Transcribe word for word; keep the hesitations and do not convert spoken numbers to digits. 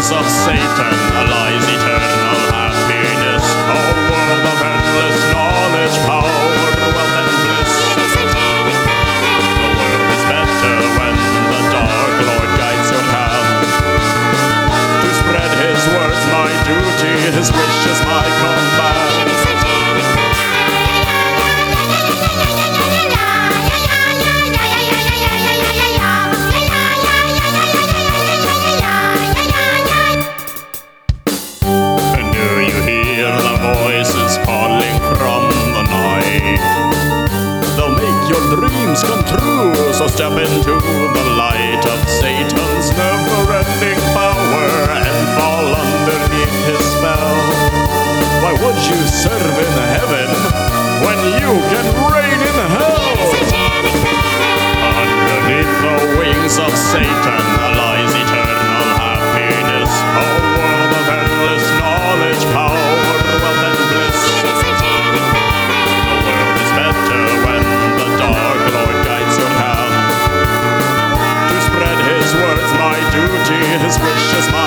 wings of Satan lies eternal happiness, a world of endless knowledge, power, wealth and bliss. The world is better when the Dark Lord guides your path. To spread his words my duty, his wishes my combat. Calling from the night, they'll make your dreams come true, so step into the light of Satan's never-ending power and fall underneath his spell. Why would you serve in heaven when you can reign in hell? Underneath the wings of Satan lies eternal happiness, a world of endless knowledge, power, wealth and bliss. His words my duty, his wishes my